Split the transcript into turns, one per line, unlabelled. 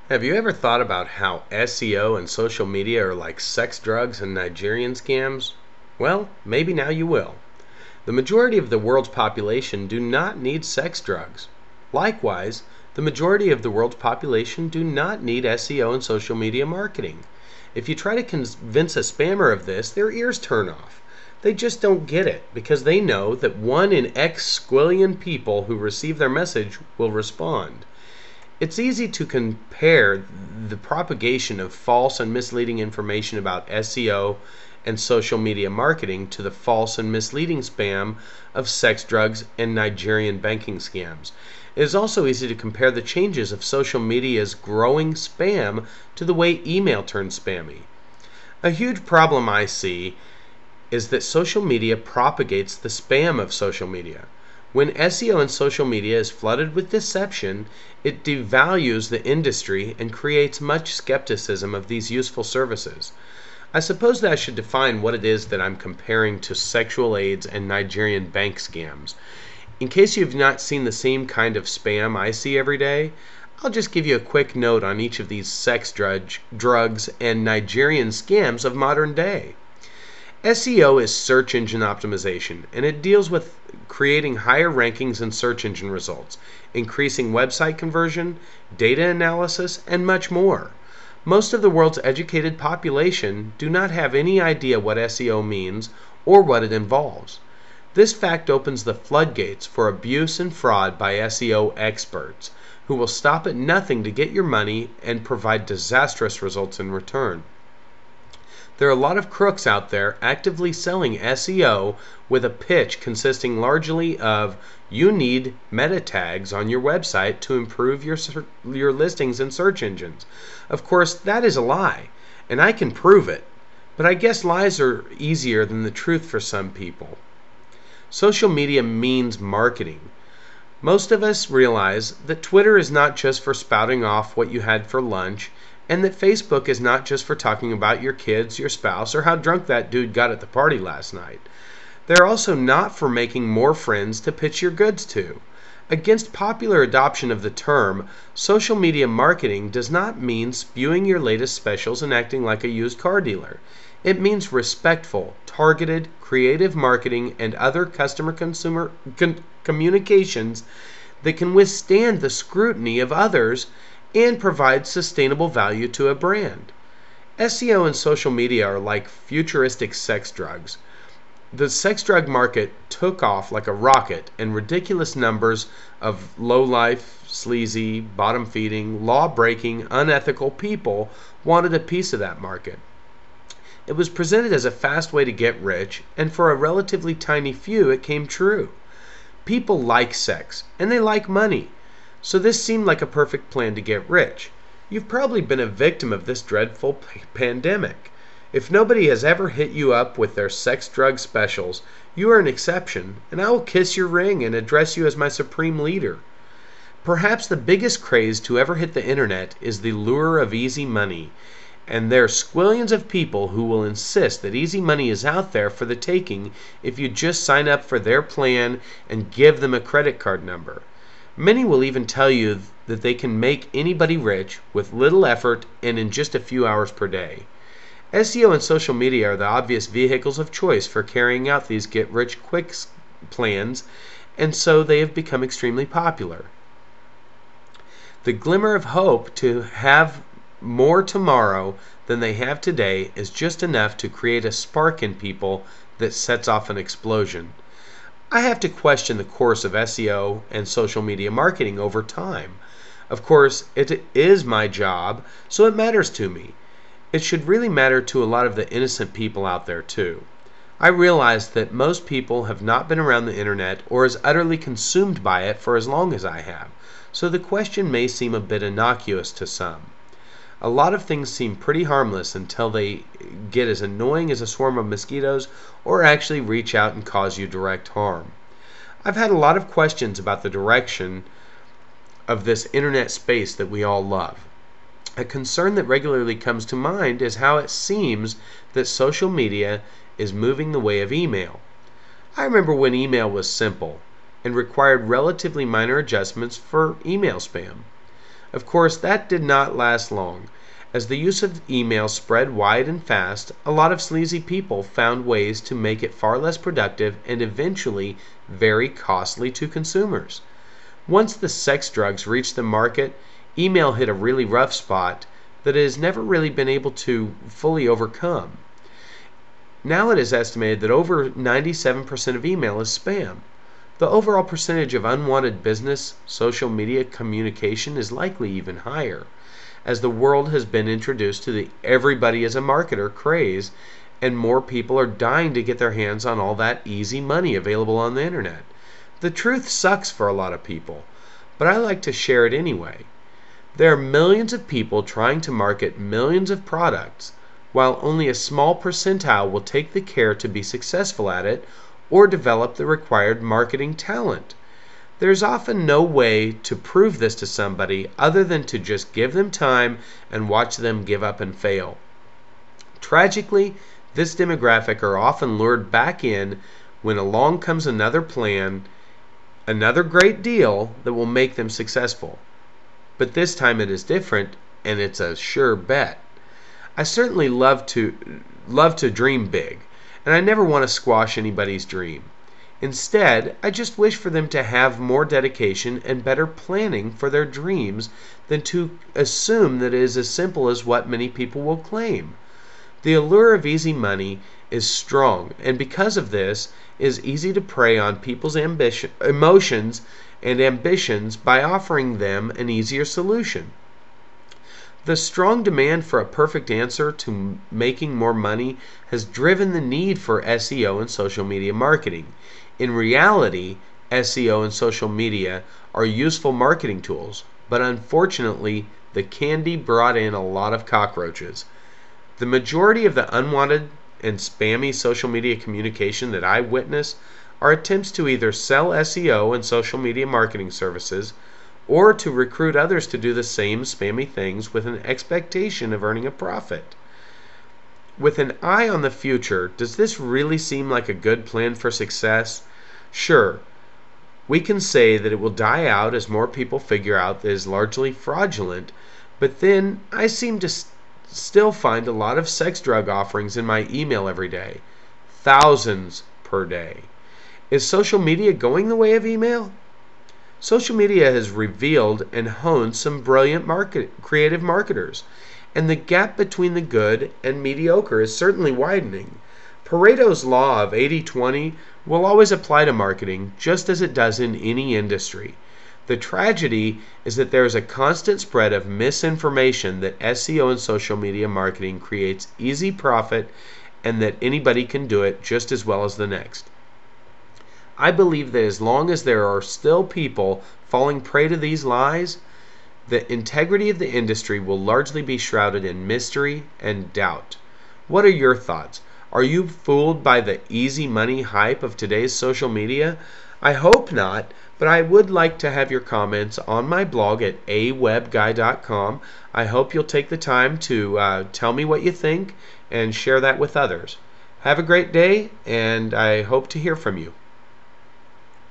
Have you ever thought about how SEO and social media are like sex, drugs, and Nigerian scams? Well, maybe now you will. The majority of the world's population do not need sex drugs. Likewise, the majority of the world's population do not need SEO and social media marketing. If you try to convince a spammer of this, their ears turn off. They just don't get it because they know that 1 in X squillion people who receive their message will respond. It's easy to compare the propagation of false and misleading information about SEO and social media marketing to the false and misleading spam of sex, drugs, and Nigerian banking scams. It is also easy to compare the changes of social media's growing spam to the way email turned spammy. A huge problem I see is that social media propagates the spam of social media. When SEO and social media is flooded with deception, it devalues the industry and creates much skepticism of these useful services. I suppose that I should define what it is that I'm comparing to sexual aids and Nigerian bank scams. In case you've not seen the same kind of spam I see every day, I'll just give you a quick note on each of these sex, drugs, and Nigerian scams of modern day. SEO is search engine optimization, and it deals with creating higher rankings in search engine results, increasing website conversion, data analysis, and much more. Most of the world's educated population do not have any idea what SEO means or what it involves. This fact opens the floodgates for abuse and fraud by SEO experts, who will stop at nothing to get your money and provide disastrous results in return. There are a lot of crooks out there actively selling SEO with a pitch consisting largely of you need meta tags on your website to improve your listings in search engines. Of course, that is a lie, and I can prove it, but I guess lies are easier than the truth for some people. Social media means marketing. Most of us realize that Twitter is not just for spouting off what you had for lunch, and that Facebook is not just for talking about your kids, your spouse, or how drunk that dude got at the party last night. They're also not for making more friends to pitch your goods to. Against popular adoption of the term, social media marketing does not mean spewing your latest specials and acting like a used car dealer. It means respectful, targeted, creative marketing and other customer-consumer communications that can withstand the scrutiny of others and provide sustainable value to a brand. SEO and social media are like futuristic sex drugs. The sex drug market took off like a rocket, and ridiculous numbers of low-life, sleazy, bottom-feeding, law-breaking, unethical people wanted a piece of that market. It was presented as a fast way to get rich, and for a relatively tiny few it came true. People like sex, and they like money. So this seemed like a perfect plan to get rich. You've probably been a victim of this dreadful pandemic. If nobody has ever hit you up with their sex drug specials, you are an exception, and I will kiss your ring and address you as my supreme leader. Perhaps the biggest craze to ever hit the internet is the lure of easy money, and there are squillions of people who will insist that easy money is out there for the taking if you just sign up for their plan and give them a credit card number. Many will even tell you that they can make anybody rich with little effort and in just a few hours per day. SEO and social media are the obvious vehicles of choice for carrying out these get-rich-quick plans, and so they have become extremely popular. The glimmer of hope to have more tomorrow than they have today is just enough to create a spark in people that sets off an explosion. I have to question the course of SEO and social media marketing over time. Of course, it is my job, so it matters to me. It should really matter to a lot of the innocent people out there too. I realize that most people have not been around the internet or as utterly consumed by it for as long as I have, so the question may seem a bit innocuous to some. A lot of things seem pretty harmless until they get as annoying as a swarm of mosquitoes or actually reach out and cause you direct harm. I've had a lot of questions about the direction of this internet space that we all love. A concern that regularly comes to mind is how it seems that social media is moving the way of email. I remember when email was simple and required relatively minor adjustments for email spam. Of course, that did not last long. As the use of email spread wide and fast, a lot of sleazy people found ways to make it far less productive and eventually very costly to consumers. Once the sex drugs reached the market, email hit a really rough spot that it has never really been able to fully overcome. Now it is estimated that over 97% of email is spam. The overall percentage of unwanted business social media communication is likely even higher, as the world has been introduced to the everybody is a marketer craze, and more people are dying to get their hands on all that easy money available on the internet. The truth sucks for a lot of people, but I like to share it anyway. There are millions of people trying to market millions of products, while only a small percentile will take the care to be successful at it or develop the required marketing talent. There's often no way to prove this to somebody other than to just give them time and watch them give up and fail. Tragically, this demographic are often lured back in when along comes another plan, another great deal that will make them successful. But this time it is different, and it's a sure bet. I certainly love to dream big, and I never want to squash anybody's dream. Instead, I just wish for them to have more dedication and better planning for their dreams than to assume that it is as simple as what many people will claim. The allure of easy money is strong, and because of this, is easy to prey on people's emotions and ambitions by offering them an easier solution. The strong demand for a perfect answer to making more money has driven the need for SEO and social media marketing. In reality, SEO and social media are useful marketing tools, but unfortunately, the candy brought in a lot of cockroaches. The majority of the unwanted and spammy social media communication that I witness are attempts to either sell SEO and social media marketing services or to recruit others to do the same spammy things with an expectation of earning a profit. With an eye on the future, does this really seem like a good plan for success? Sure, we can say that it will die out as more people figure out that it is largely fraudulent, but then I seem to still find a lot of sex drug offerings in my email every day. Thousands per day. Is social media going the way of email? Social media has revealed and honed some brilliant creative marketers, and the gap between the good and mediocre is certainly widening. Pareto's law of 80-20 will always apply to marketing, just as it does in any industry. The tragedy is that there is a constant spread of misinformation that SEO and social media marketing creates easy profit and that anybody can do it just as well as the next. I believe that as long as there are still people falling prey to these lies, the integrity of the industry will largely be shrouded in mystery and doubt. What are your thoughts? Are you fooled by the easy money hype of today's social media? I hope not, but I would like to have your comments on my blog at awebguy.com. I hope you'll take the time to tell me what you think and share that with others. Have a great day, and I hope to hear from you.